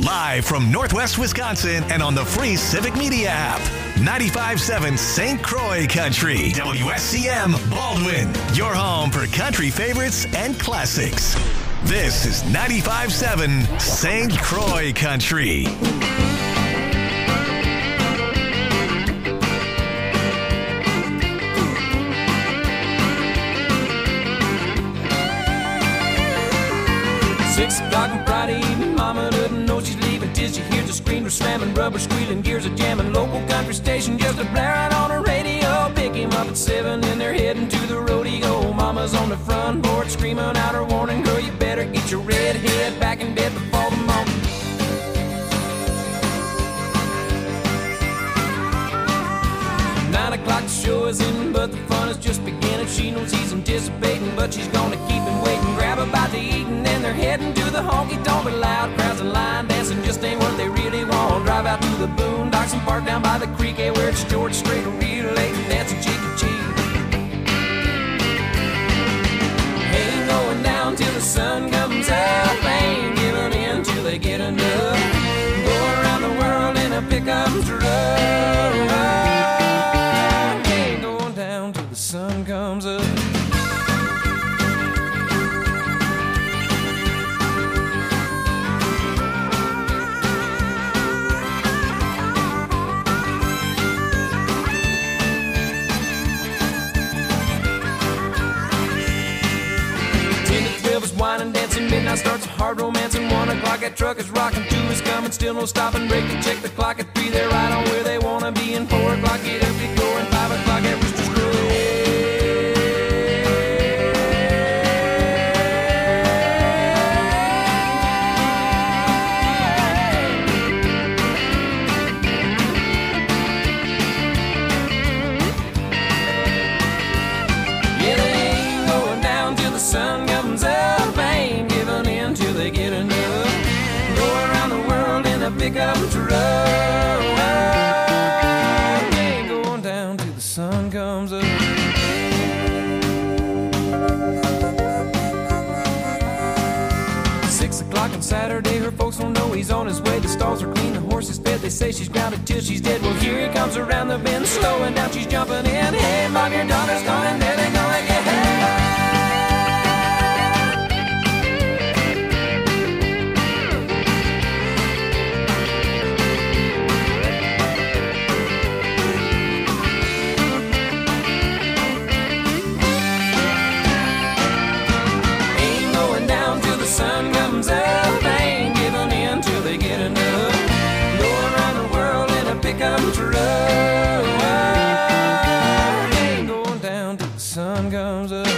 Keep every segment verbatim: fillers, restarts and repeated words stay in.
Live from Northwest Wisconsin and on the free Civic Media app. ninety-five point seven Saint Croix Country. W S C M Baldwin. Your home for country favorites and classics. This is ninety-five point seven Saint Croix Country. Six o'clock on Friday evening, mama doesn't know she's leaving till she hears the screams are slamming, rubber squealing, gears are jamming, local country station just a blaring on her radio. Pick him up at seven and they're heading to the rodeo. Mama's on the front porch screaming out her warning, girl, you better get your red head back in bed before the morning. Nine o'clock the show is in, but the fun is just beginning. She knows he's anticipating, but she's gonna keep him waiting. Grab a bite to eat and then they're heading to the honky tonk. But loud crowds and line dancing just ain't what they really want. Drive out to the boondocks and park down by the creek, eh, where it's George Strait, real late and dancing cheek to cheek. Ain't going down till the sun comes up, ain't giving in till they get enough. Go around the world in a pickup truck. The sun comes up. Ten to twelve is wine and dancing, midnight starts a hard romance, and one o'clock that truck is rocking, two is coming, still no stopping, break to check the clock at three, they're right on where they wanna be, and four o'clock get up to go, and five o'clock at Rooster's Crow. Sun comes up, ain't giving in till they get enough. Go around the world in a pickup truck. Ain't going down till the sun comes up. Six o'clock on Saturday, her folks don't know he's on his way. The stalls are clean, the horse is fed. They say she's grounded till she's dead. Well, here he comes around the bend, slowing down, she's jumping in. Hey, mom, your daughter's gone, and there they're gonna get hey. Sun comes up, ain't giving in till they get enough. Go around the world in a pickup truck. Ain't going down till the sun comes up.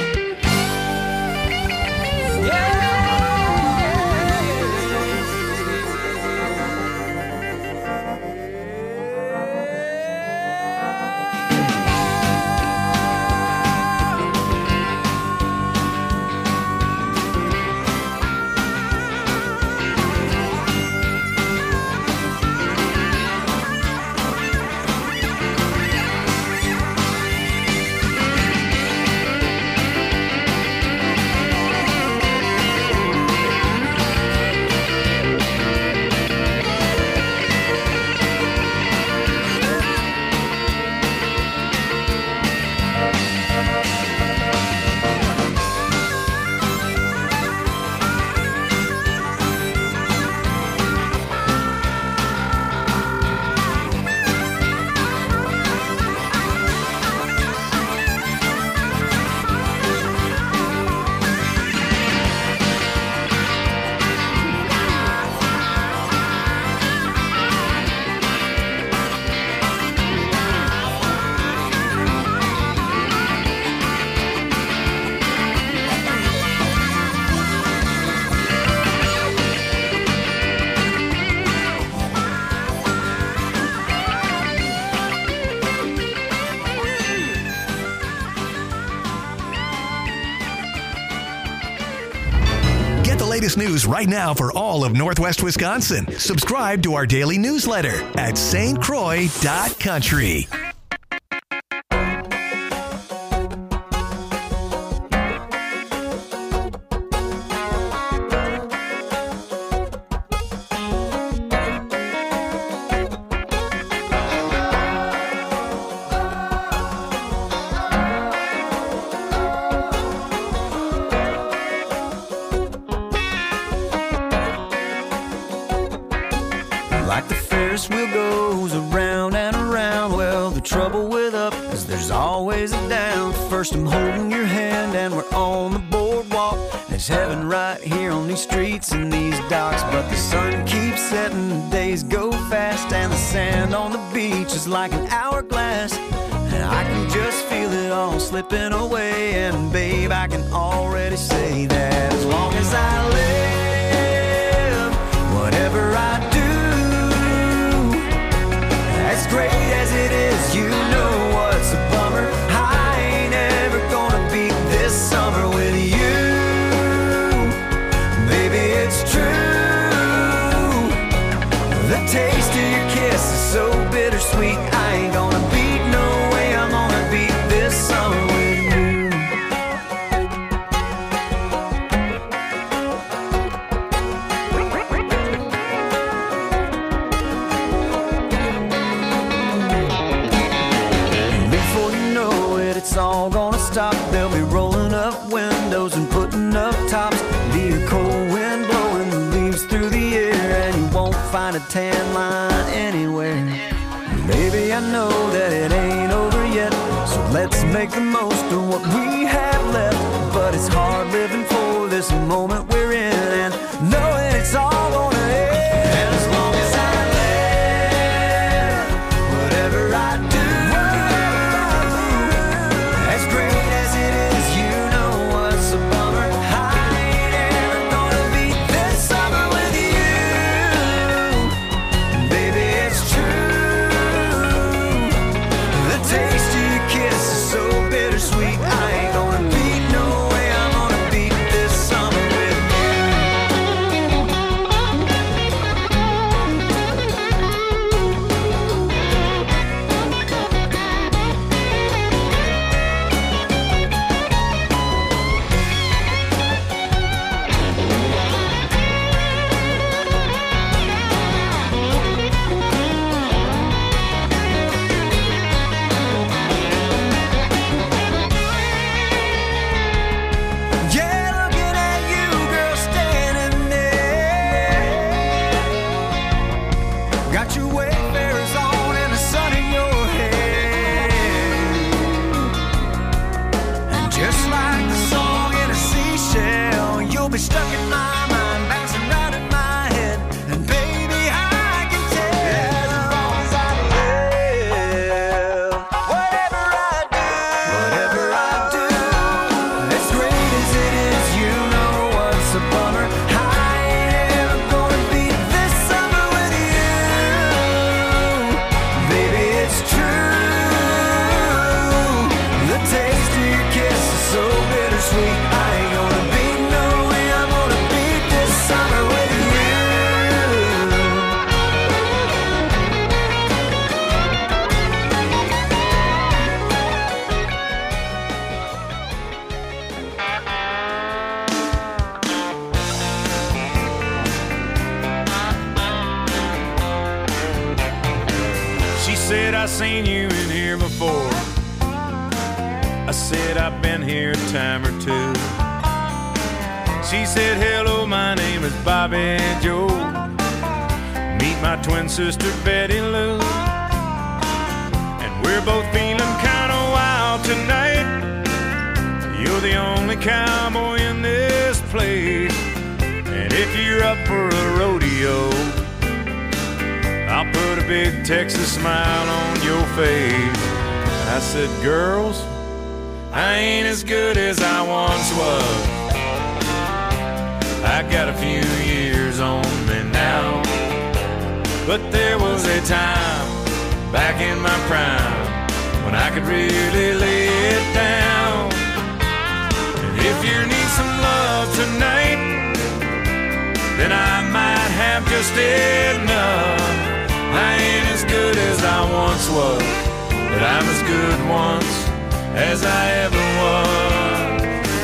latest news right now for all of Northwest Wisconsin. Subscribe to our daily newsletter at S T Croix dot country. like the Ferris wheel goes around and around. Well, the trouble with up is there's always a down. First I'm holding your hand and we're on the boardwalk. There's heaven right here on these streets and these docks. But the sun keeps setting, the days go fast, and the sand on the beach is like an hourglass. And I can just feel it all slipping away. And babe, I can already say that as long as I live, whatever I do, as great as it is, you know what's a bummer. I ain't ever gonna beat this summer with you. Baby, it's true. The taste of your kiss is so bittersweet. I ain't gonna beat no way. I'm gonna beat this summer with you. Before you know it, it's all gonna stop. They'll be rolling up windows and putting up tops. Be a cold wind blowing the leaves through the air, and you won't find a tan line anywhere. Baby, I know that it ain't over yet, so let's make the most of what we have left. But it's hard living for this moment we're in, and knowing it's all gonna end. And as long as I live, whatever I do, as great as it is, you know what's a bummer. I ain't ever gonna beat this summer with you. Baby, it's true. The taste of your kiss is so bittersweet. I ain't gonna beat no way. I'm gonna beat this summer with said, I seen you in here before. I said, I've been here a time or two. She said, hello, my name is Bobby Joe. Meet my twin sister, Betty Lou. And we're both feeling kind of wild tonight. You're the only cowboy in this place. And if you're up for a rodeo, I'll put a big Texas smile on your face. I said, girls, I ain't as good as I once was. I got a few years on me now, but there was a time back in my prime when I could really lay it down. And if you need some love tonight, then I might have just enough. I ain't as good as I once was, but I'm as good once as I ever was.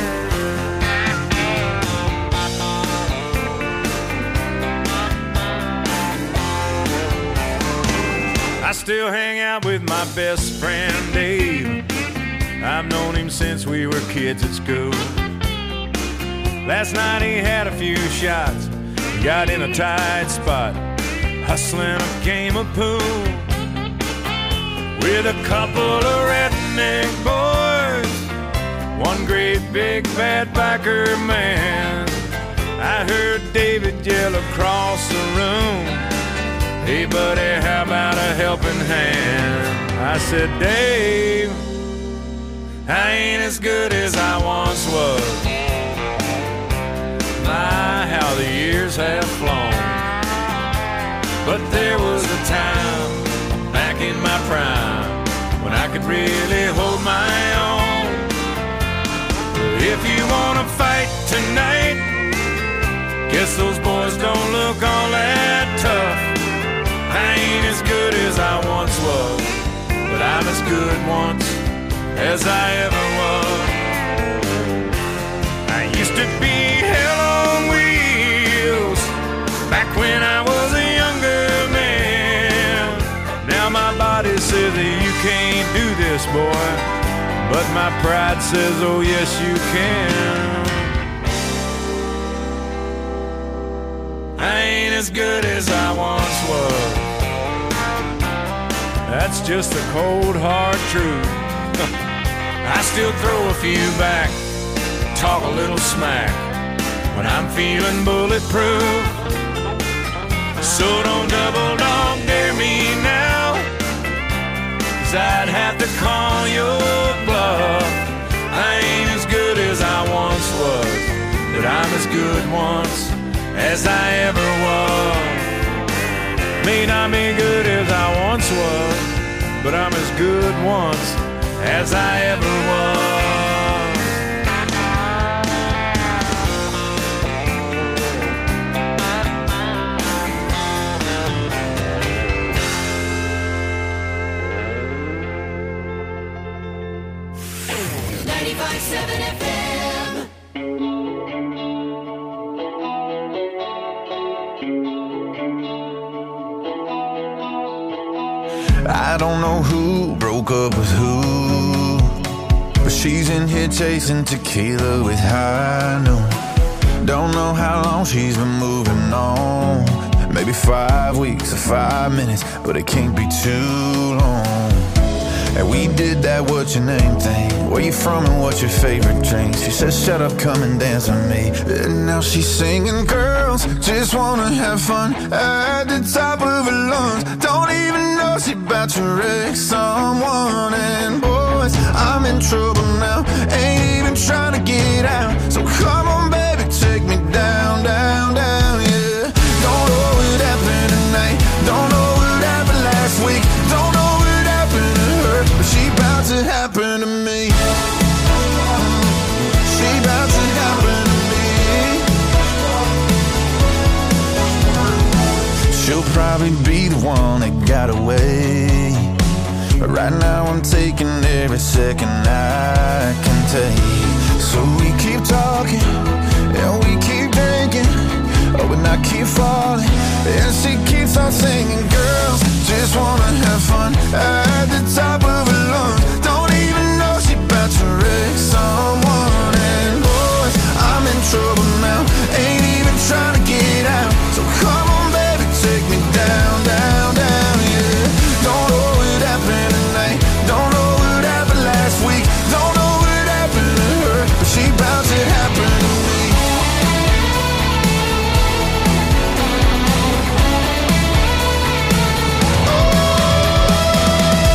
I still hang out with my best friend Dave. I've known him since we were kids at school. Last night he had a few shots, got in a tight spot. hustling a game of pool with a couple of redneck boys, one great big bad biker man. I heard David yell across the room, "Hey buddy, how about a helping hand?" I said, "Dave, I ain't as good as I once was. My, how the years have flown. But there was a time back in my prime when I could really hold my own. If you wanna fight tonight, guess those boys don't look all that tough. I ain't as good as I once was, but I'm as good once as I ever was. I used to be hell on wheels back when I was a younger man. Now my body says that you can't do this, boy, but my pride says, oh yes you can. I ain't as good as I once was. That's just the cold hard truth. I still throw a few back, talk a little smack when I'm feeling bulletproof. So don't double dog dare me now, 'cause I'd have to call your bluff. I ain't as good as I once was, but I'm as good once as I ever was. May not be good as I once was, but I'm as good once as I ever was. ninety-five point seven F M. I don't know who broke up with who, but she's in here chasing tequila with high noon. Don't know how long she's been moving on. Maybe five weeks or five minutes, but it can't be too long. And we did that what's your name thing. Where you from and what's your favorite drink? She said shut up, come and dance with me. And now she's singing, girls just wanna have fun at the top of her lungs. Don't even know she about to wreck someone. And boys, I'm in trouble now, ain't even trying to get out. So come on baby, take me down, down, down, yeah. Don't know what happened tonight, don't know what happened last week, don't know what happened to her, but she about to happen to me. She about to happen to me. She'll probably be the one that got away, but right now I'm taking every second I can take. So we keep talking and we keep drinking, oh, and I keep falling and she keeps on singing. Girls just wanna have fun at the top of her lungs. Don't even know she about to wreck someone. And boys, I'm in trouble now, ain't even trying to get out. So come on baby, take me down, down, down, yeah. Don't know what happened tonight, don't know what happened last week, don't know what happened to her, but she about to happen to me. Oh,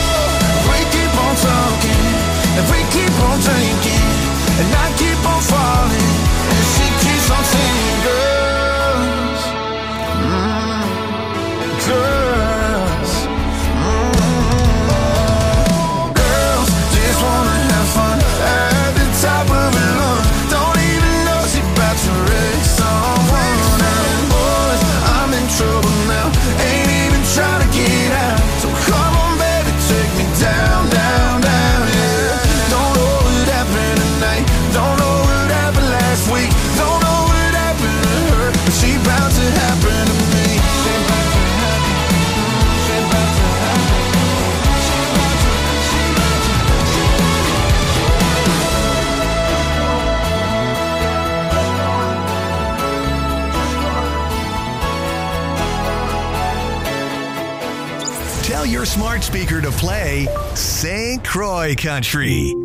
Tell your smart speaker to play Saint Croix Country.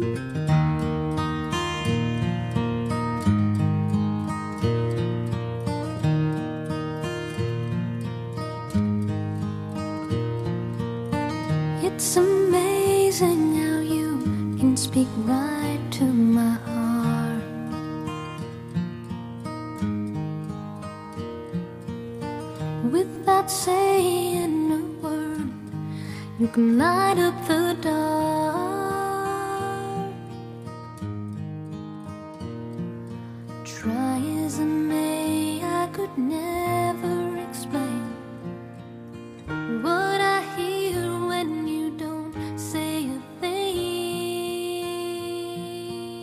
It's amazing how you can speak right to my heart. Without saying a word, you can light up the dark. Try as I may, I could never explain what I hear when you don't say a thing.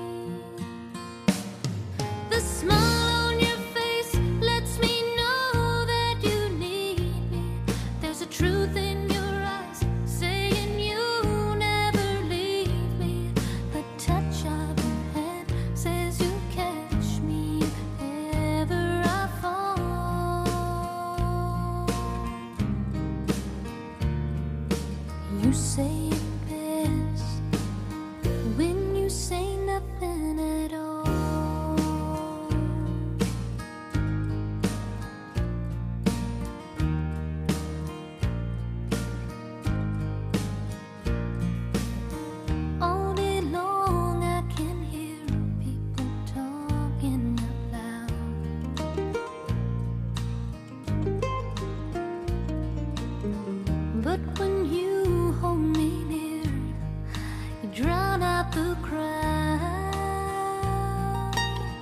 The smile on your face lets me know that you need me. There's a truth in your eyes saying you never leave me. The touch of your hand says you catch me if ever I fall. You say it best when you say nothing at all. All day long I can hear people talking out loud. But when you hold me near, you drown out the crowd.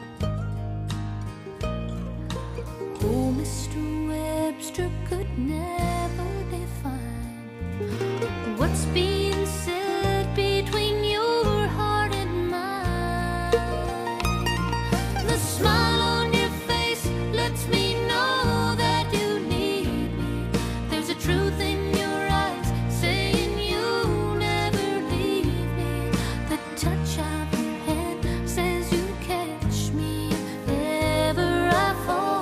Oh, Mister Webster could never define what's being said between your heart and mine. The smile on your face lets me know that you need me. There's a truth in your eyes saying you never leave me. The touch of your hand says you catch me if ever I fall.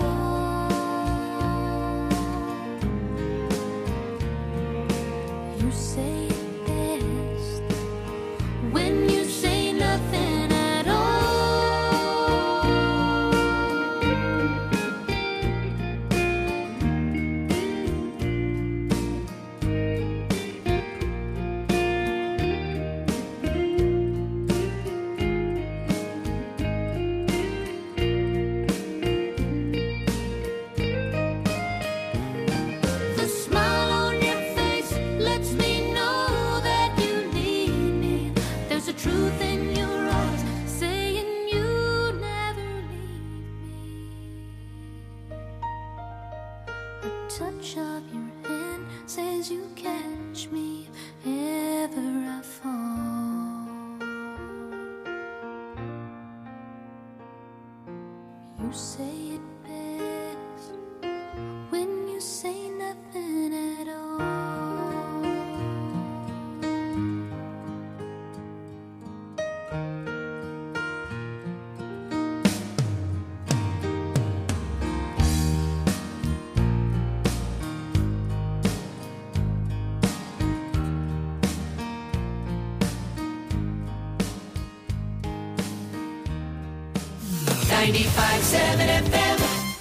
You say it best when you say nothing at all. The smile on your face lets me know that you need me. There's a truth in your eyes saying you never leave me. A touch of your hand says you catch me if ever I fall. You say it best when you say nothing at all. ninety-five seven F M.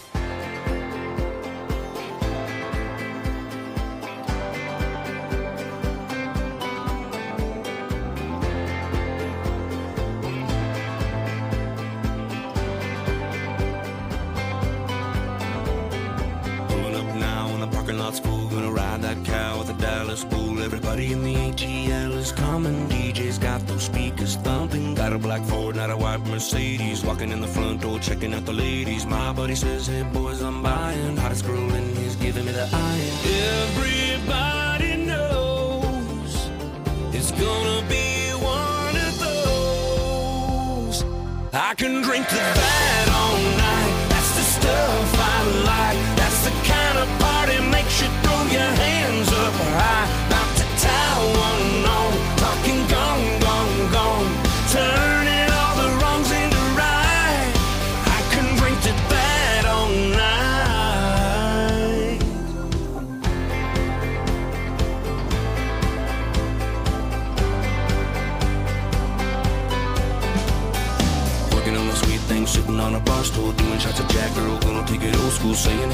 Pulling up now in the parking lot's full. Gonna ride that cow with the Dallas Bull. Everybody in the A T L is coming. D J's got those speakers thumping. Got a black Ford, not a white Mercedes. Walking in the front door, checking out the ladies. My buddy says, hey boys, I'm buying. Hottest girl in he's giving me the iron. Everybody knows it's gonna be one of those. I can drink to that all night. That's the stuff I like. That's the kind of party makes you throw your hands up high. About to tie one on, talking gone, gone, gone. Turning all the wrongs into right. I can drink to that all night.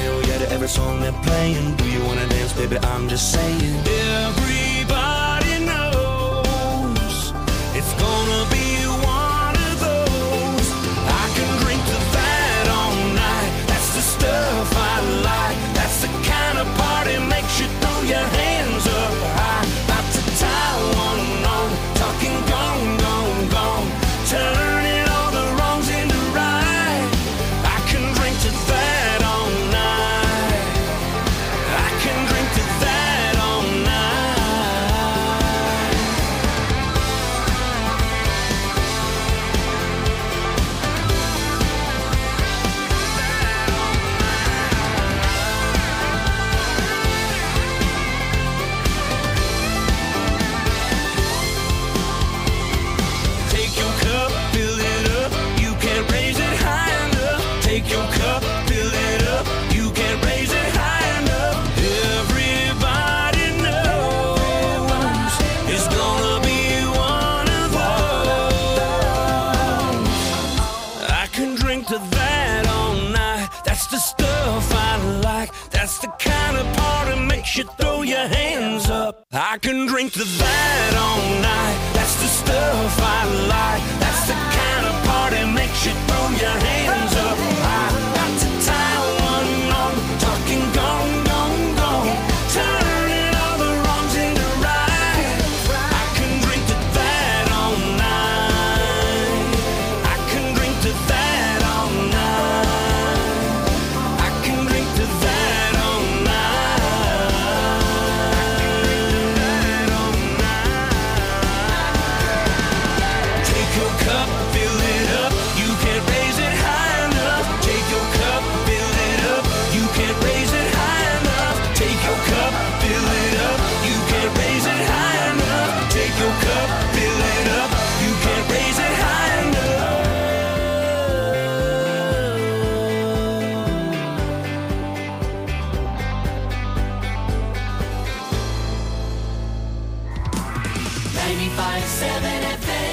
Romeo, yeah, to every song they're playing. Do you wanna dance, baby? I'm just saying. Everybody knows it's gonna be one of those. I can drink to that all night. That's the stuff I like. That's the kind of party makes you throw your hands up high. About to tie one on, talking gone, gone, gone. Turning all the wrongs into right. I can drink to that all night. I can drink to that all night. Take your cup, fill it up. You can't raise it high enough. Take your cup, fill it up. You can't raise it high enough. Everybody knows it's gonna be one of those. I can drink to that all night. That's the stuff I like. That's the kind of party makes you throw your hands up. I can drink to that all night. That's the stuff I like. That's the kind of party makes you throw your hands up. I got to tie one on, talking gone, gone, gone. Turning all the wrongs into right. I can drink to that all night. I can drink to that all night. I can drink to that all night. Take your cup, fill it up. You can't raise it high enough. Take your cup, fill it up. You can't raise it high enough. Take your cup, fill it up. You can't raise it high enough. Take your cup, fill it up. You can't raise it high enough. ninety-five point seven F M.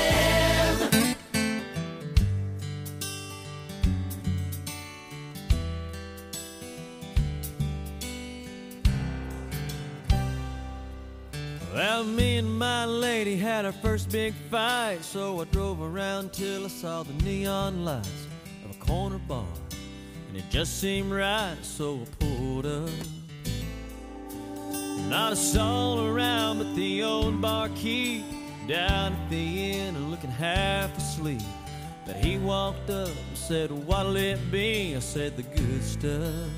Well, me and my lady had our first big fight, so I drove around till I saw the neon lights of a corner bar, and it just seemed right, so I pulled up. Not a soul around but the old barkeep down at the inn and looking half asleep. But he walked up and said, "What'll it be?" I said, "The good stuff."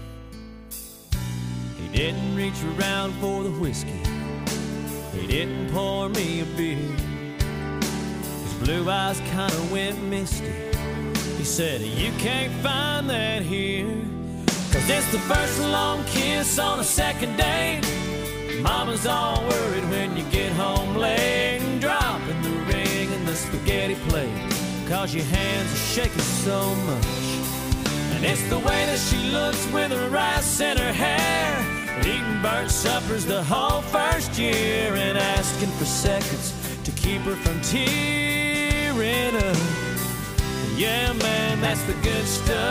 He didn't reach around for the whiskey. He didn't pour me a beer. His blue eyes kinda went misty. He said, "You can't find that here, 'cause it's the first long kiss on a second date. Mama's all worried when you get home late, and dropping the ring in the spaghetti plate, 'cause your hands are shaking so much. And it's the way that she looks with her rice in her hair, eating burnt suppers the whole first year, and asking for seconds to keep her from tearing up. Yeah, man, that's the good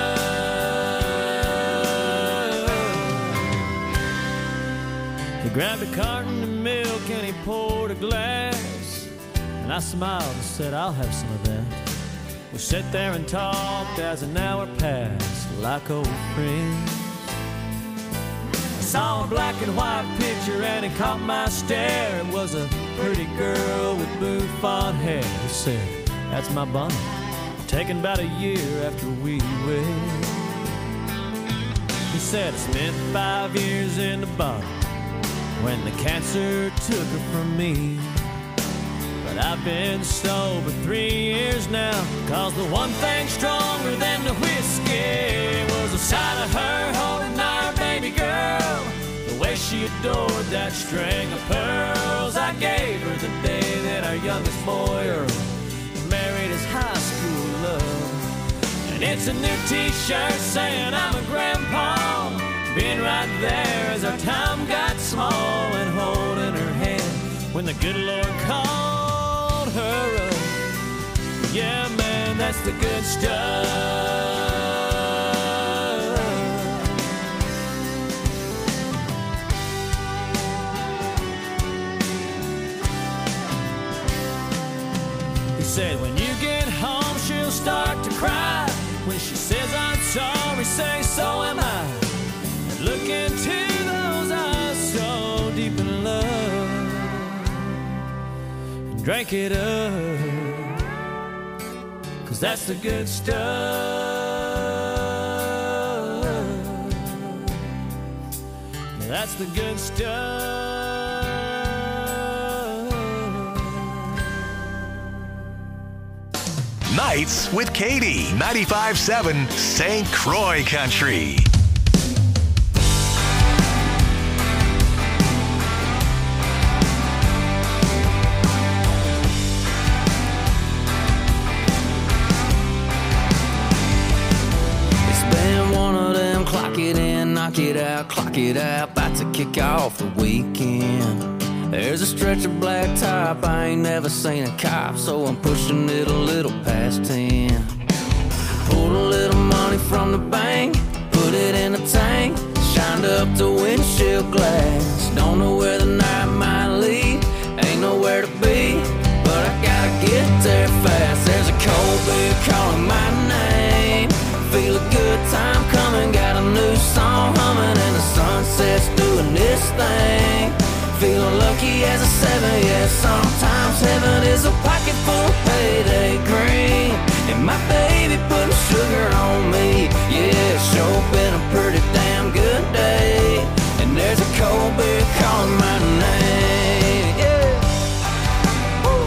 stuff." He grabbed a carton of milk and he poured a glass, and I smiled and said, "I'll have some of that." We sat there and talked as an hour passed like old friends. Saw a black and white picture and it caught my stare. It was a pretty girl with bouffant hair. He said, "That's my bonnet, taken about a year after we wed." He said, "I spent five years in the bottle when the cancer took her from me. But I've been sober three years now, 'cause the one thing stronger than the whiskey was the sight of her holding our baby girl, the way she adored that string of pearls I gave her the day that our youngest boy Earl married his high school love. And it's a new t-shirt saying I'm a grandpa, being right there as our time got small, and holding her hand when the good Lord called her up. Yeah, man, that's the good stuff. said when you get home she'll start to cry. When she says I'm sorry, say so am I. And look into those eyes so deep in love, and drink it up, 'cause that's the good stuff. Yeah, that's the good stuff. Nights with Katie, ninety-five seven Saint Croix Country. It's been one of them clock it in, knock it out, clock it out, about to kick off the weekend. There's a stretch of blacktop, I ain't never seen a cop, so I'm pushing it a little past ten. Pulled a little money from the bank, put it in a tank, shined up the windshield glass. Don't know where the night might lead, ain't nowhere to be, but I gotta get there fast. There's a cold beer calling my name, feel a good time coming, got a new song humming, and the sunset's doing this thing. Feeling lucky as a seven, yeah, sometimes heaven is a pocket full of payday green. And my baby putting sugar on me, yeah, it's sure been a pretty damn good day. And there's a cold beer calling my name, yeah. Woo.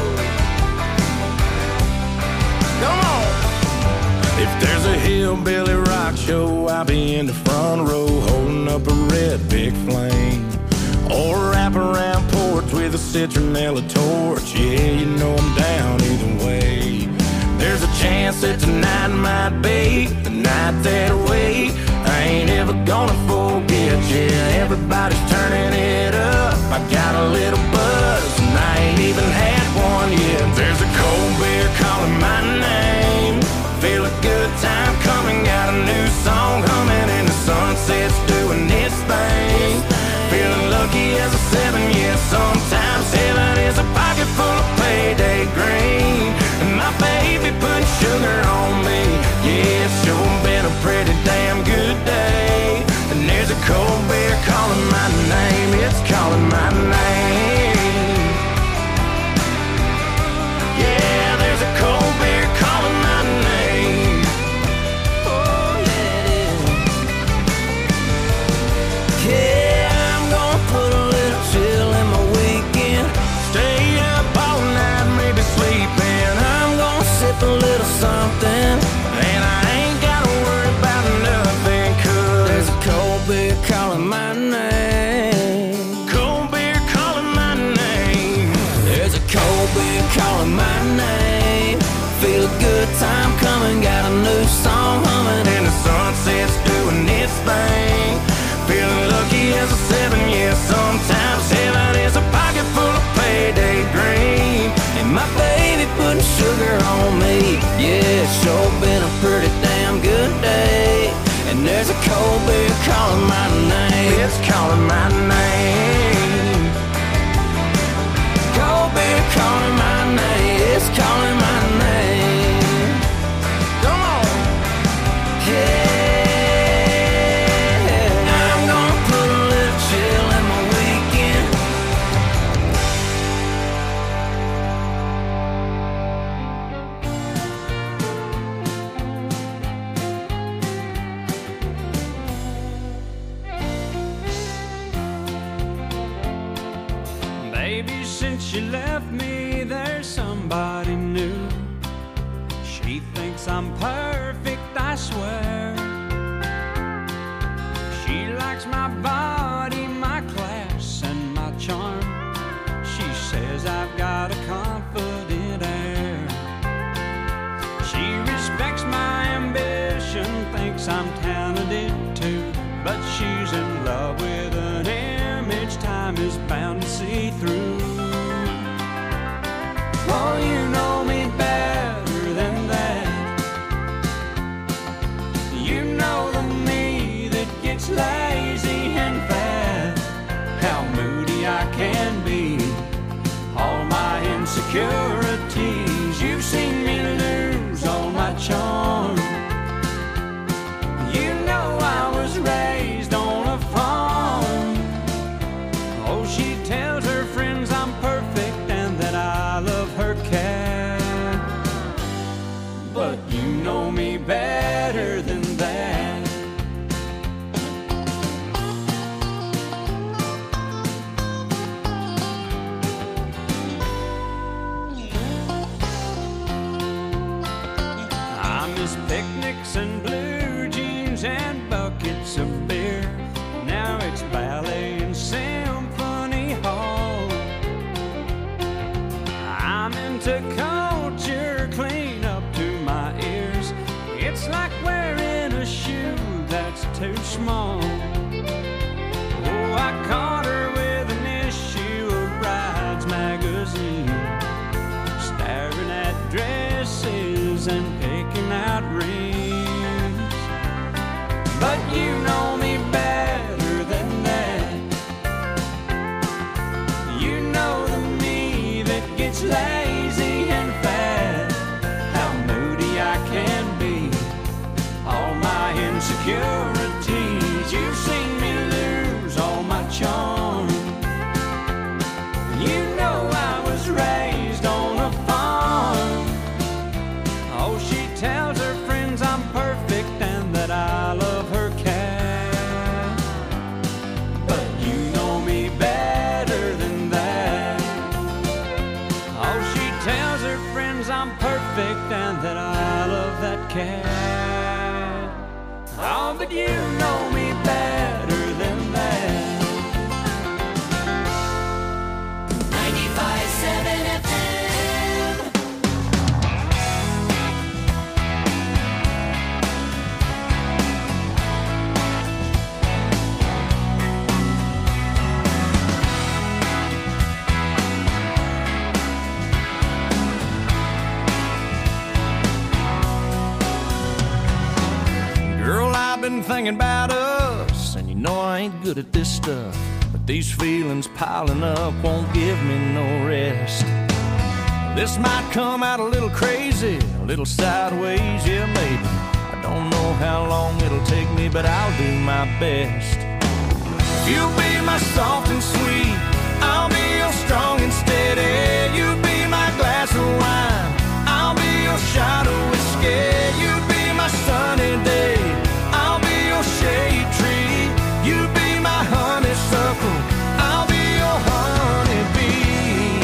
Come on! If there's a hillbilly rock show, I'll be in the front row holding up a red big flame. Or wrap around porch with a citronella torch. Yeah, you know I'm down either way. There's a chance that tonight might be the night that I wait. I ain't ever gonna forget, yeah, everybody's turning it up. I got a little buzz and I ain't even had one yet. There's a cold beer calling my name, feel a good time coming, got a new song humming, and the sunset's doing its thing. Feeling lucky as a seven, yeah, sometimes heaven is a pocket full of payday green. And my baby putting sugar on me, yeah, it's sure been a pretty damn good day. And there's a cold beer calling my name, it's calling my name. Yeah, there's a cold beer calling my name. Oh, yeah, it is. Yeah. Put a little chill in my weekend, stay up all night, maybe sleeping. I'm gonna sip a little something, and I ain't gotta worry about nothing, 'cause there's a cold beer calling my name. Cold beer calling my name. There's a cold beer calling my name. Feel a good time coming, got a new song humming, and the sunset's doing its thing. Feeling lucky as a seven, yeah, sometimes heaven is a pocket full of payday green. And my baby putting sugar on me, yeah, it's sure been a pretty damn good day. And there's a cold beer calling my name, it's calling my name. Cold beer calling my name, it's calling my name. Come on, yeah. Since you left me, there's somebody new. She thinks I'm perfect, I swear. She likes my body, my class, and my charm. She says I've got a confident air. She respects my ambition, thinks I'm talented too. But she's in love with an image time is bound to see through. Oh, you know me better than that. You know the me that gets lazy and fat. How moody I can be, all my insecurities you've seen. ten buckets of beer. Now it's ballet and symphony hall. I'm into culture clean up to my ears. It's like wearing a shoe that's too small. Oh, I caught her with an issue of Brides magazine, staring at dresses and picking out rings. But you know me better than that. You know the me that gets lazy and fat, how moody I can be, all my insecurities. You've seen me lose all my charm. You know I was raised on a farm. Oh, she tells her friends I'm perfect and that I love her cat. But you know me better than that. Oh, she tells her friends I'm perfect and that I love that cat. Oh, but you know me better than that. ninety-five seven F M. Girl, I've been thinking about us, and you know I ain't good at this stuff, but these feelings piling up won't give me no rest. This might come out a little crazy, a little sideways, yeah maybe. I don't know how long it'll take me, but I'll do my best. You'll be my soft and sweet, I'll be your strong and steady. You'll be my glass of wine, I'll be your shot of whiskey. You'll be my sunny day, I'll be your shade tree. You'll be my honeysuckle, I'll be your honeybee.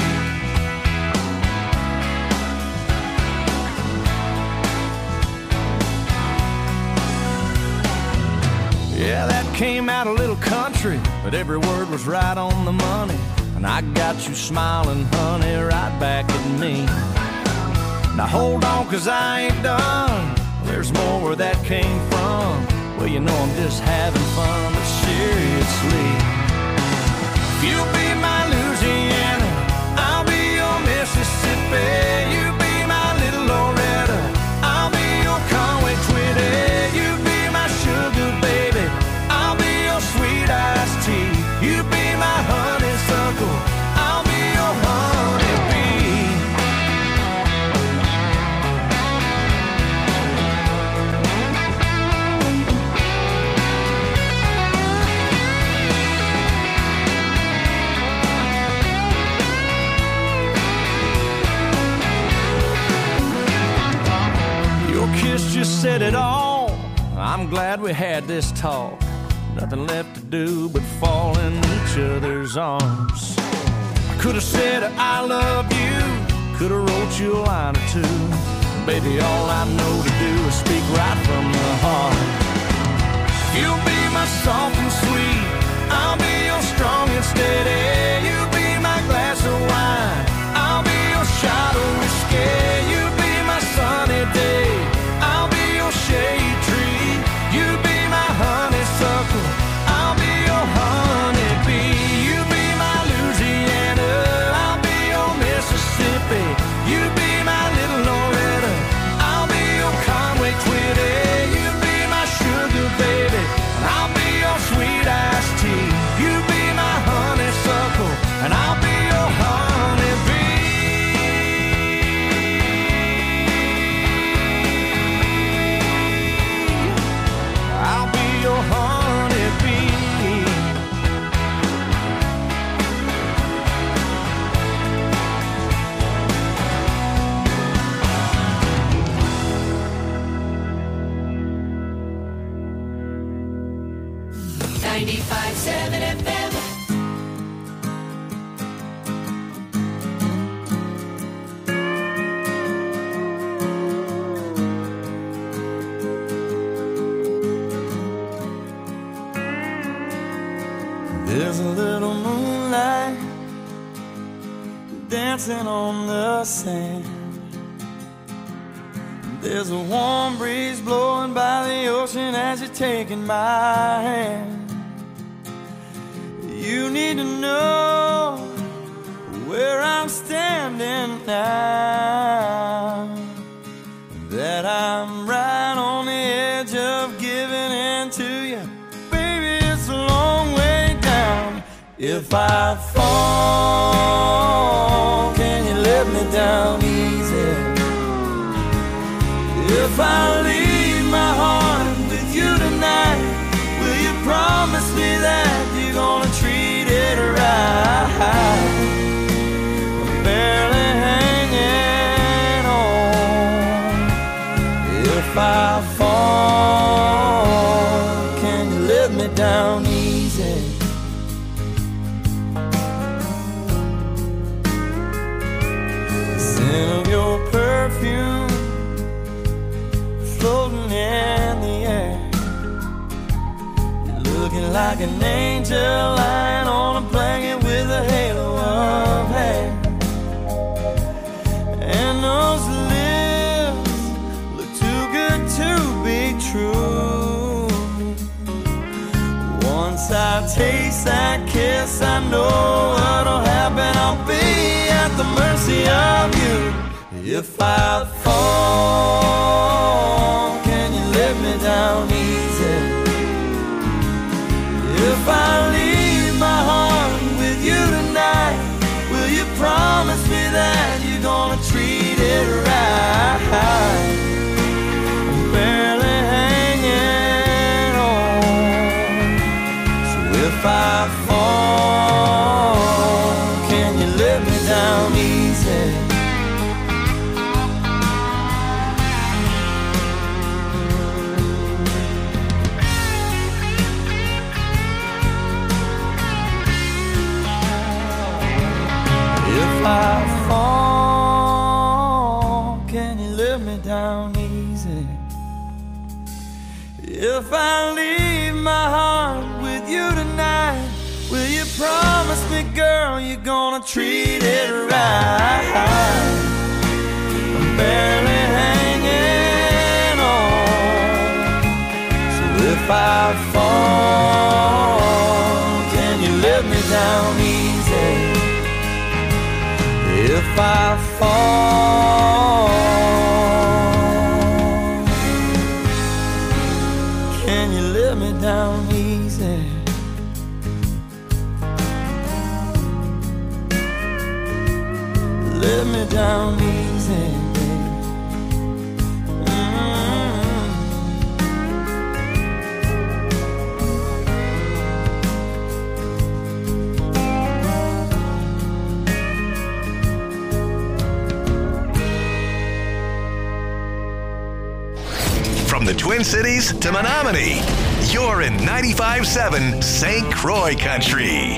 Yeah, that came out a little country, but every word was right on the money. And I got you smiling, honey, right back at me. Now hold on, cause I ain't done. There's more where that came from. Well, you know I'm just having fun, but seriously, you'll be my Louisiana, I'll be your Mississippi. You be my little Loretta, I'll be your Conway Twitty. You be my sugar baby, I'll be your sweet iced tea. You be my honeysuckle, I'll be your honeybee. Your kiss just said it all. I'm glad we had this talk. Nothing left to do but fall in each other's arms. I could have said I love you, could have wrote you a line or two. Baby, all I know to do is speak right from the heart. You'll be my soft and sweet, I'll be your strong and steady. You'll be my glass of wine, I'll be your shot of whiskey. You'll be my sunny day, I'll be your shade tree. You'll be my honeysuckle, I'll be your honeybee. You be my Louisiana, I'll be your Mississippi. You be my little Loretta, I'll be your Conway Twitty. You be my sugar baby, and I'll be your sweet iced tea. You be my honeysuckle, and I'll be your honeybee. I'll be your honeybee. ninety-five seven F M. There's a little moonlight dancing on the sand. There's a warm breeze blowing by the ocean as you're taking my hand. You need to know where I'm standing now, that I'm right on the edge of giving in to you. Baby, it's a long way down. If I fall, can you let me down easy? If I leave my heart with you tonight, will you promise me that you're gonna treat it right? I'm barely hanging on. If I fall, can you let me down easy? The scent of your perfume floating in the air. You're looking like an angel lying on a blanket with a halo of hair. And those lips look too good to be true. Once I taste that kiss, I know what'll happen. I'll be at the mercy of you. If I fall, can you let me down easy? If I leave my heart with you tonight, will you promise me that you're gonna treat it right? I'm barely hanging on. So if I fall, can you let me down easy? If I fall, can you let me down easy? If I leave my heart with you tonight, will you promise me, girl, you're gonna treat it right? I'm barely hanging on. So if I fall, can you let me down easy? If I fall, can you let me down easy? Let me down easy, baby. Mm-hmm. From the Twin Cities to Menominee, you're in ninety-five seven Saint Croix Country.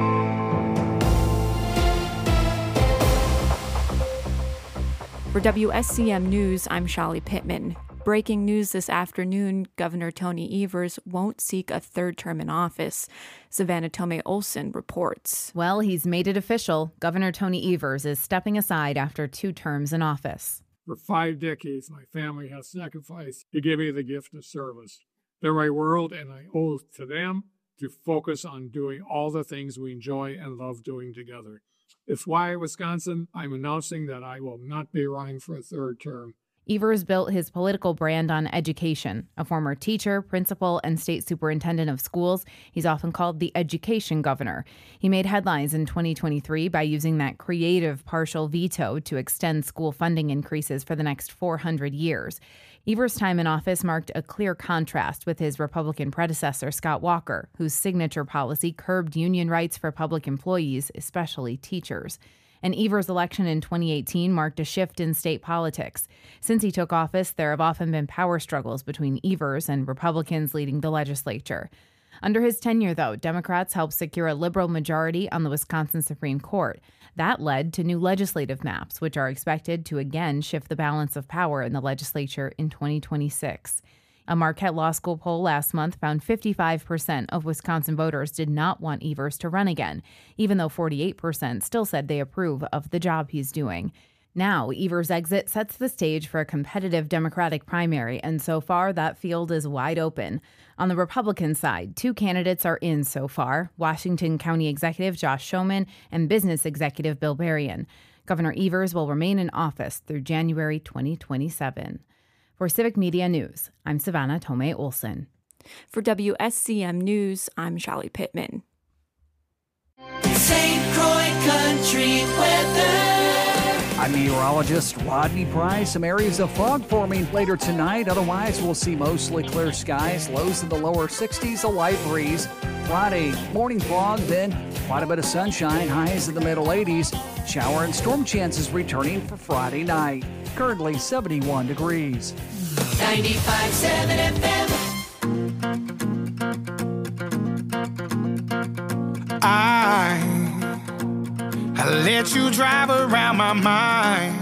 For W S C M News, I'm Shali Pittman. Breaking news this afternoon, Governor Tony Evers won't seek a third term in office. Savannah Tomei Olson reports. Well, he's made it official. Governor Tony Evers is stepping aside after two terms in office. For five decades, my family has sacrificed to give me the gift of service. They're my world, and I owe it to them to focus on doing all the things we enjoy and love doing together. It's why, Wisconsin, I'm announcing that I will not be running for a third term. Evers built his political brand on education. A former teacher, principal, and state superintendent of schools, he's often called the education governor. He made headlines in twenty twenty-three by using that creative partial veto to extend school funding increases for the next four hundred years. Evers' time in office marked a clear contrast with his Republican predecessor, Scott Walker, whose signature policy curbed union rights for public employees, especially teachers. And Evers' election in twenty eighteen marked a shift in state politics. Since he took office, there have often been power struggles between Evers and Republicans leading the legislature. Under his tenure, though, Democrats helped secure a liberal majority on the Wisconsin Supreme Court. That led to new legislative maps, which are expected to again shift the balance of power in the legislature in twenty twenty-six. A Marquette Law School poll last month found fifty-five percent of Wisconsin voters did not want Evers to run again, even though forty-eight percent still said they approve of the job he's doing. Now, Evers' exit sets the stage for a competitive Democratic primary, and so far that field is wide open. On the Republican side, two candidates are in so far, Washington County Executive Josh Schoeman and Business Executive Bill Berrien. Governor Evers will remain in office through January twenty twenty-seven. For Civic Media News, I'm Savannah Tomei Olson. For W S C M News, I'm Shelly Pittman. Saint Croix Country Weather. I'm meteorologist Rodney Price. Some areas of fog forming later tonight. Otherwise, we'll see mostly clear skies. Lows in the lower sixties, a light breeze. Friday, morning fog, then quite a bit of sunshine. Highs in the middle eighties. Shower and storm chances returning for Friday night. Currently seventy-one degrees. ninety-five point seven F M. I I let you drive around my mind.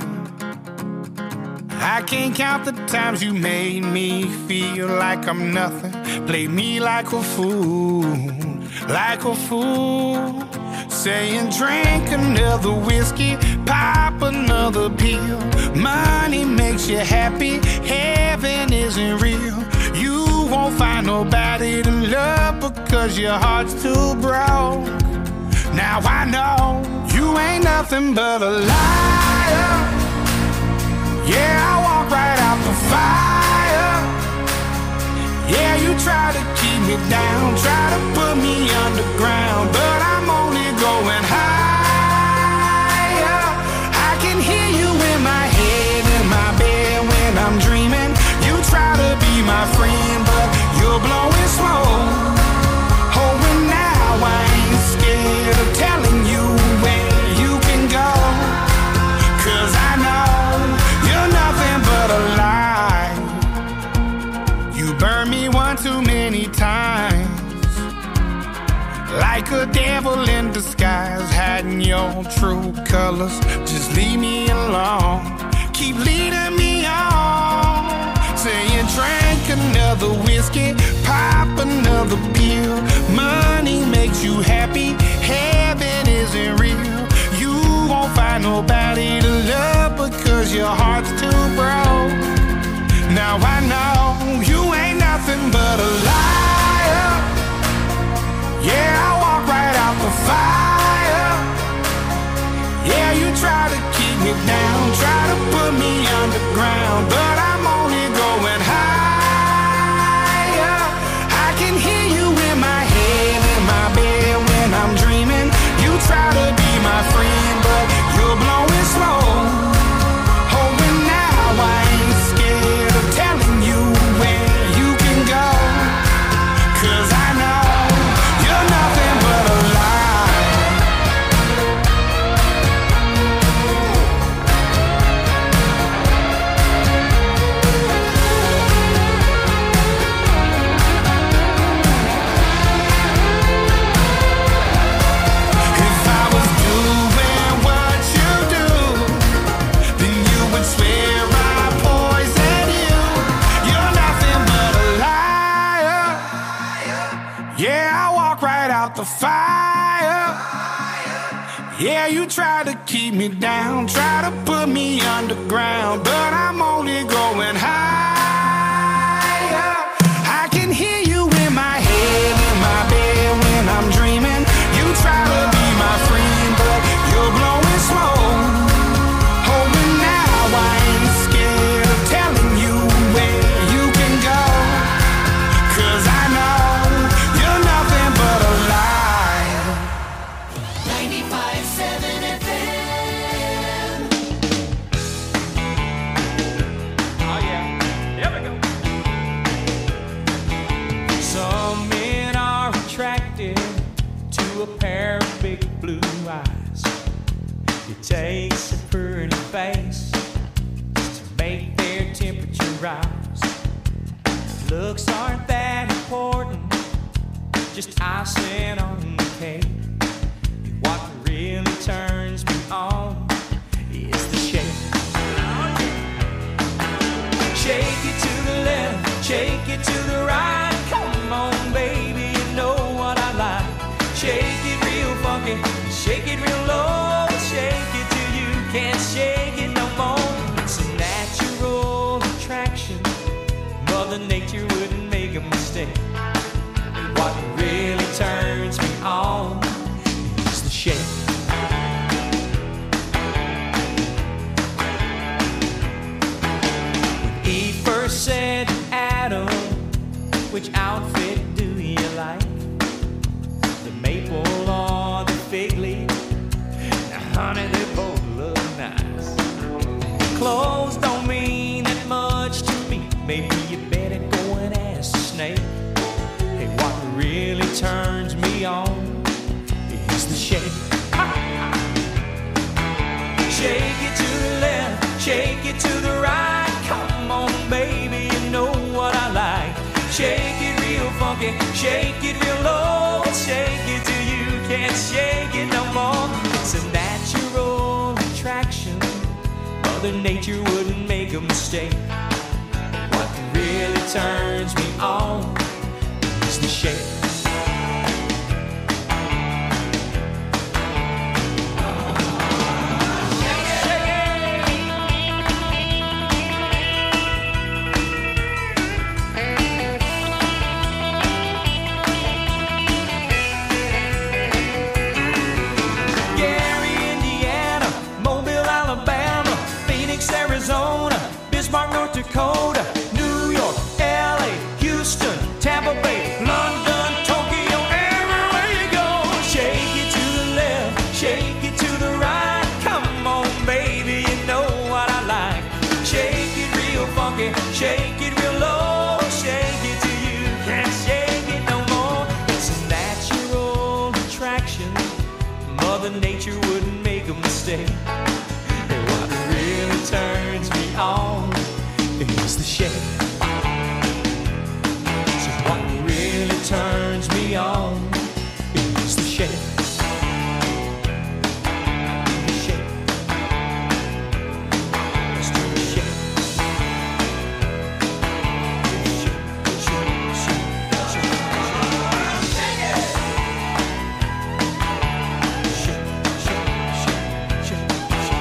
I can't count the times you made me feel like I'm nothing. Play me like a fool, like a fool. Saying drink another whiskey, pop another pill. Money makes you happy, heaven isn't real. You won't find nobody to love because your heart's too broke. Now I know you ain't nothing but a liar. Yeah, I walk right out the fire. Yeah, you try to keep me down, try to put me underground, but I'm only going higher. I can hear you in my head, in my bed when I'm dreaming. You try to be my friend, but you're blowing smoke. Oh, and now I ain't scared of telling you where you can go, 'cause I know you're nothing but a lie. You burned me one too many times, like a devil in disguise, hiding your true colors. Just leave me alone, keep leading me on. Saying drink another whiskey, pop another pill. Money makes you happy, heaven isn't real. You won't find nobody to love because your heart's too broke. Now I know you ain't nothing but a liar. Yeah, I walk right out the fire. Yeah, you try to keep me down, try to put me underground, but I'm only going higher. I can hear you in my head, in my bed when I'm dreaming. You try to be my friend, but you're blowing smoke. Oh, and now I ain't scared of telling you where you can go, 'cause I know you're nothing but a lie. If I was doing what you do, then you would swear I poisoned you. You're nothing but a liar. Yeah, I walk right out the fire. Yeah, you try to keep me down, try to put me underground, but I'm only going higher. I can hear you in my head, in my bed when I'm dreaming. You try to be my friend, but you're blowing smoke. Oh, and now I ain't scared of telling you where you can go, 'cause I know you're nothing but a lie. ninety-five point seven F M. Oh yeah, here we go. Some men are attracted to a pair of big blue eyes. It takes a pretty face just to make their temperature rise. Looks aren't that important, just icing on the cake. What really turns me on is the shake. Shake it to the left, shake it honey, they both look nice. Clothes don't mean that much to me. Maybe you better go and ask the snake. Hey, what really turns me on is the shake. Shake it to the left, shake it to the right. Come on, baby, you know what I like. Shake it real funky, shake it real low. Shake it till you can't shake it no more. It's a natural attraction. Mother Nature wouldn't make a mistake. What really turns me on is the shake. Arizona, Bismarck, North Dakota, New York, L A, Houston, Tampa Bay, London, Tokyo, everywhere you go. Shake it to the left, shake it to the right. Come on, baby, you know what I like. Shake it real funky, shake it real low. Shake it till you can't shake it no more. It's a natural attraction. Mother Nature wouldn't make a mistake. Really turns me on is the shake. So what really turns me on is the shake. The shake. Let's do the shake. Shake, shake, shake, shake, shake. Shake it. Shake, shake, shake, shake, shake.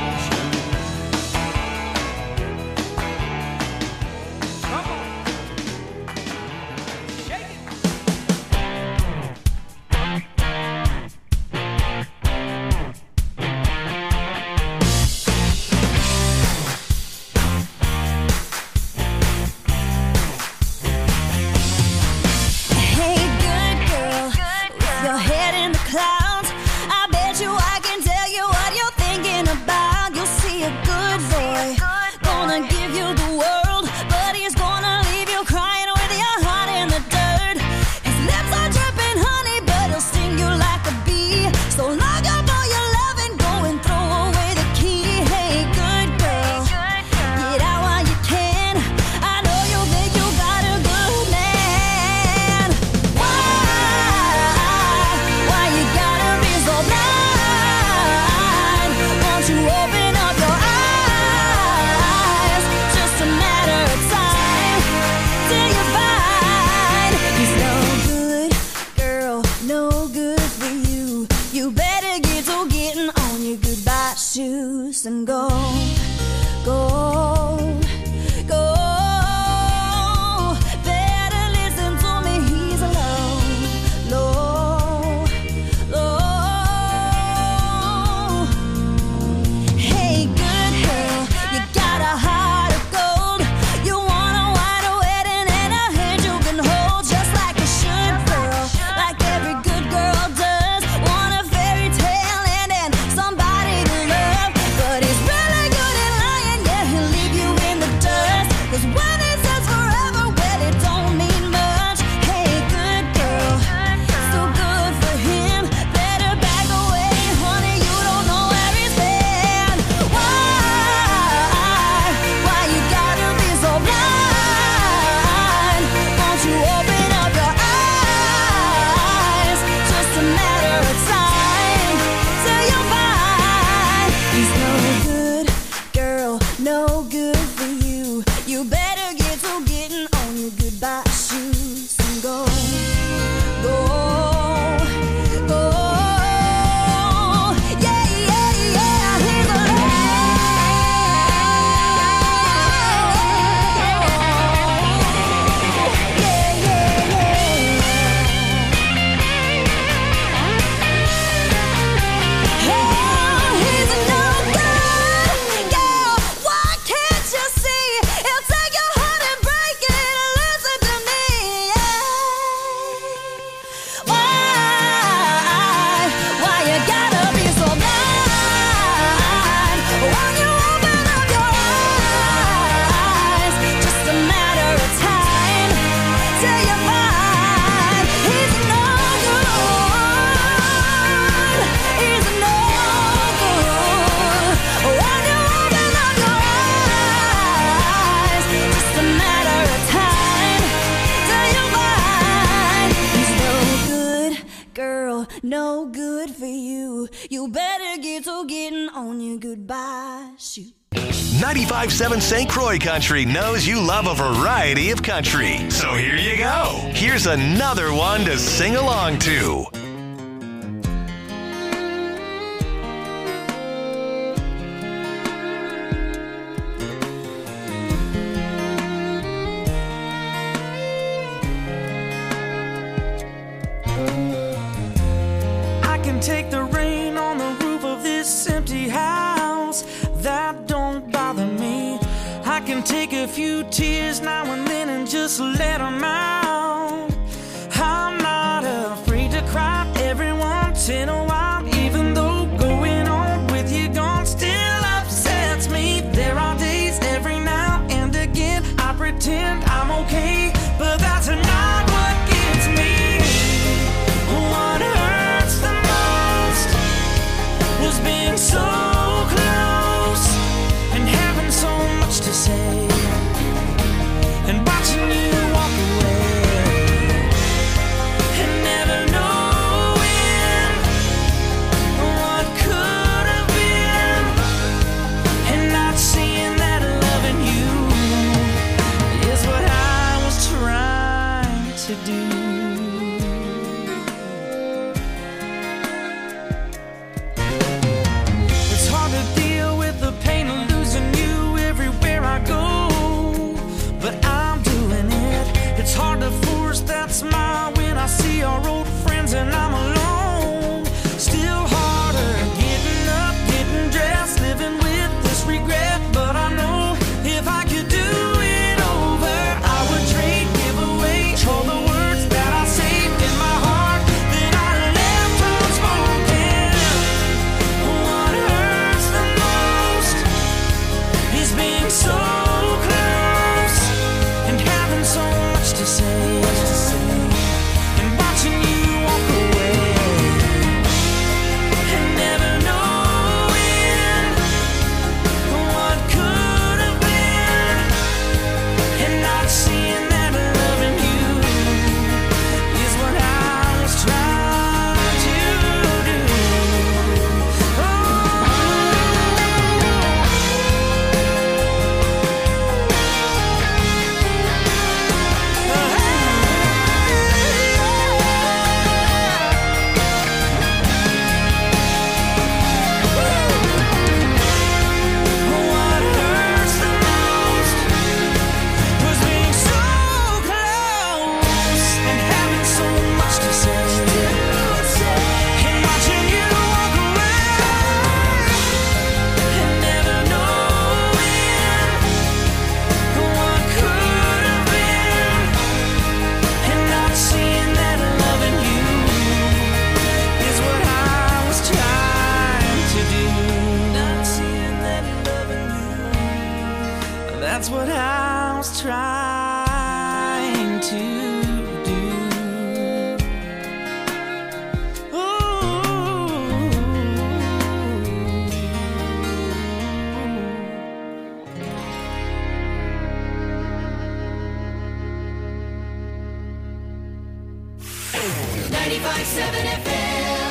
girl, no good for you. You better get to getting on your goodbye shoot. ninety-five seven Saint Croix Country knows you love a variety of country. So here you go. Here's another one to sing along to. I can take the rain on the roof of this empty house. That don't bother me. I can take a few tears now and then and just let them out. I'm not afraid to cry every once in a while, even though going on with you gone still upsets me. There are days every now and again I pretend I'm okay, but that's not what gets me. What hurts the most was being so close and having so much to say and watching you walk away and never knowing what could have been and not seeing that loving you is what I was trying to do. It's hard to deal with the pain of losing you everywhere I go, but I'm doing it. It's hard to force that smile when I see our old friends and I'm alone. Still harder getting up, getting dressed, living with this regret. But I know if I could do it over, I would trade, give away all the words that I saved in my heart that I left unspoken. What hurts the most is being so close and having so much to say and watching you walk away and never knowing what could have been and not seeing that loving you is what I was trying to do. What hurts the most was being so close and having so much to say and watching you walk away and never knowing what could have been and not seeing that loving you is what I was trying to do. Not seeing that loving you, that's what I was trying to do. ninety-five seven F M.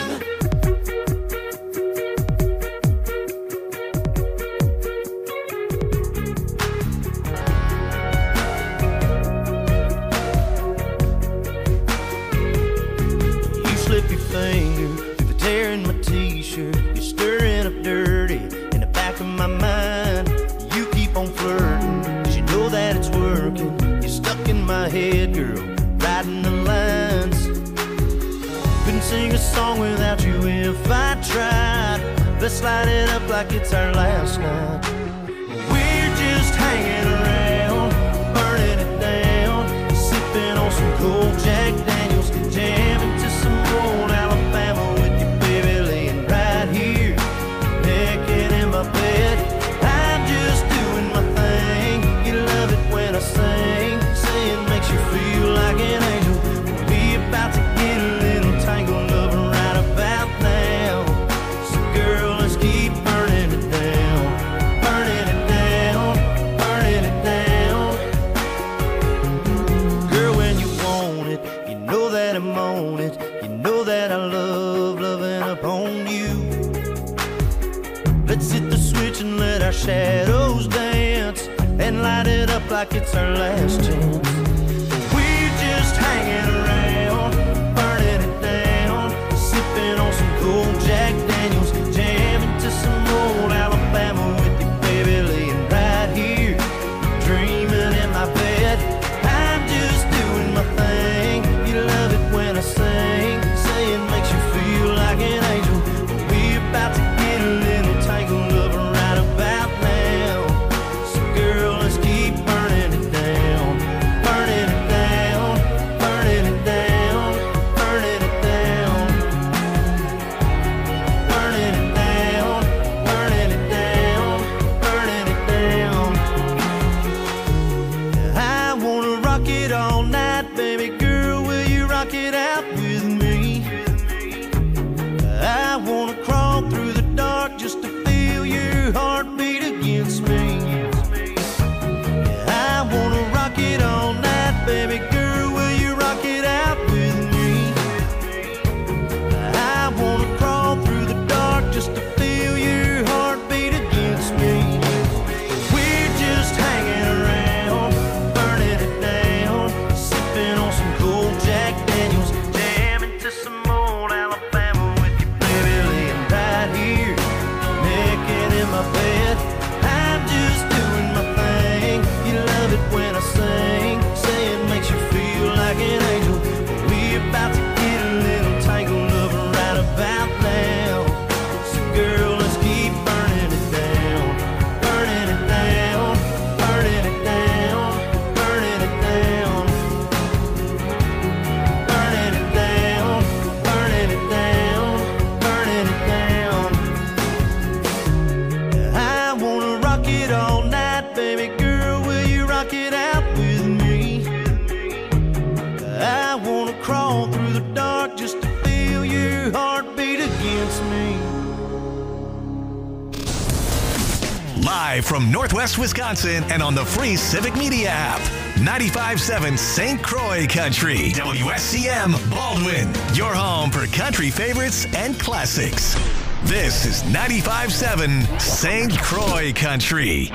You slip your finger through the tear in my t-shirt. You're stirring up dirty in the back of my mind. You keep on flirting, cause you know that it's working. You're stuck in my head, girl, riding the lines. Couldn't sing a song without you if I tried. Let's light it up like it's our last night. We're just hanging around, burning it down, sipping on some cold Jack Daniels, jamming to some old Alabama with you, baby, laying right here, naked in my bed. I'm just doing my thing. You love it when I sing, saying makes you feel like an angel. We about to get a little tangled up right about now. So girl, let's keep burning it down, burning it down, burning it down. Girl, when you want it, you know that I'm on shadows dance and light it up like it's our last chance. We're just hanging around, burning it down, sipping on some cold Jack Daniels, jamming to some old Alabama with you, baby, laying right here, dreaming in my bed. I'm just doing my thing. You love it when I sing, saying makes you feel like an angel. We're about to get a little tangled up right about now. So girl, let's keep burning it down, burning it down, burning it down, burning it down, burning it down, burning it down, burning it down. I wanna rock it all night, baby girl, will you rock it out with me? I wanna crawl through the dark just to feel your heartbeat against me. I wanna rock it all night, baby girl, will you rock it out with me? I wanna crawl through the dark just to feel your heartbeat against me. We're just hanging around, burning it down, sipping on some cold Jack Daniels, jamming to some old Alabama with you, baby, laying right here, naked in my bed. I'm just doing my thing. You love it when I sing, say it makes you feel like an angel. We're about to get a little tangled up right about now. So girl, let's keep burning it down, burning it down, burning it down, burning it down, burning it down, burning it down, burning it down. I wanna rock it all night, baby girl, will you rock it out with me? I wanna crawl through the dark just to feel your heartbeat against me. Live from Northwest Wisconsin and on the free Civic Media app. ninety-five point seven Saint Croix Country. W S C M Baldwin. Your home for country favorites and classics. This is ninety-five point seven Saint Croix Country.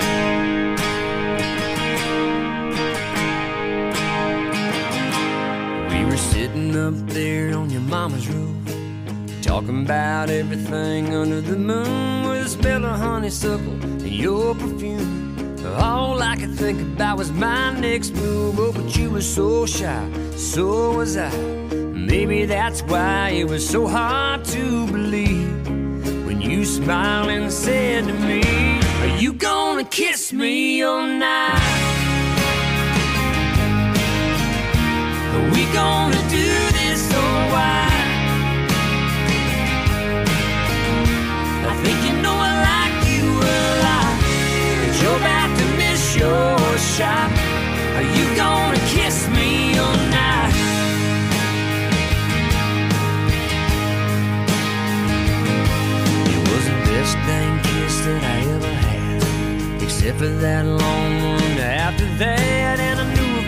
We were sitting up there on your mama's roof, talking about everything under the moon, with a smell of honeysuckle and your perfume. All I could think about was my next move. Oh, but you were so shy, so was I. Maybe that's why it was so hard to believe when you smiled and said to me, are you gonna kiss me all night? Are we gonna do